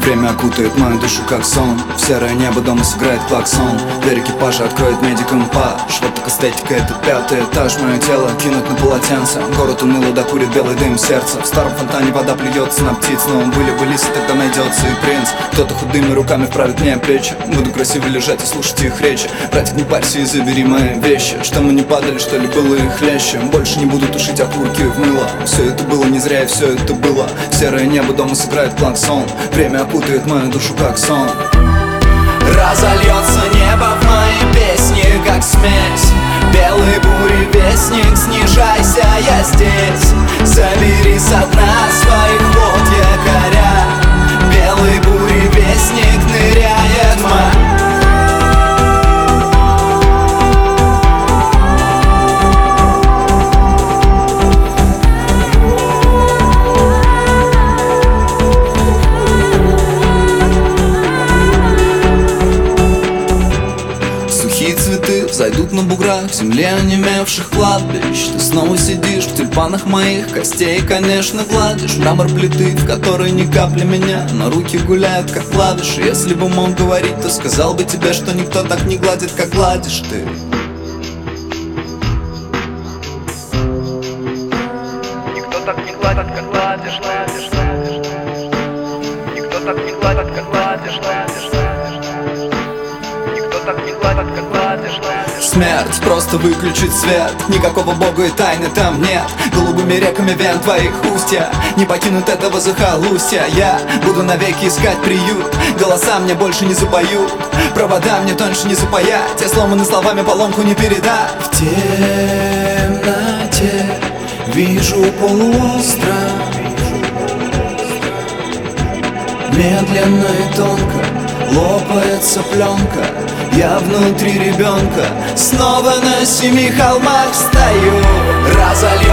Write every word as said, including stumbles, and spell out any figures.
Время окутает мою душу как сон. В серое небо дома сыграет клаксон. Дверь экипажа откроет медикомпаж. Вот так эстетика, это пятый этаж. Мое тело кинуть на полотенце. Город уныло докурит белый дым сердца. В старом фонтане вода плюется на птиц. Но он были бы лисы, тогда найдется и принц. Кто-то худыми руками вправит мне плечи. Буду красиво лежать и слушать их речи. Братик, не парься и забери мои вещи. Что мы не падали, что ли, было их хлеще. Больше не буду тушить окурки в мыло. Все это было не зря, и все это было. Серое небо дома сыграет клаксон. Время окутает мою душу как сон. Разольется небо в моей песне, как смесь. Белый бури вестник, снижайся, я здесь. Собери со дна своих вод якоря. Белый бури вестник ныряет в мой. Цветы зайдут на буграх, земле онемевших кладбищ. Ты снова сидишь в тюльпанах моих костей, конечно, гладишь мрамор плиты, в которой ни капли меня, но руки гуляют, как клавиши. Если бы мог говорить, то сказал бы тебе, что никто так не гладит, как гладишь ты. Никто так не гладит, как гладишь, гладишь, гладишь. Никто так не гладит, как гладишь, гладишь. Никто так не гладит, как гладишь. Смерть, просто выключить свет. Никакого бога и тайны там нет. Голубыми реками вен твоих устья не покинут этого захолустья. Я буду навеки искать приют. Голоса мне больше не запоют, провода мне тоньше не запаять. Я сломанный словами поломку не передать. В темноте вижу полуостров. Медленно и тонко лопается пленка. Я внутри ребенка, снова на семи холмах стою. Разольется